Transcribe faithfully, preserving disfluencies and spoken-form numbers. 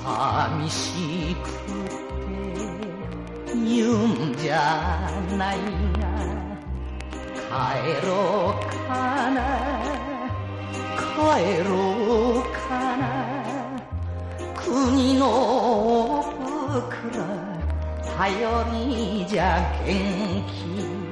寂しくて言うんじゃないが帰ろうかな帰ろうかな国の僕ら頼りじゃ元気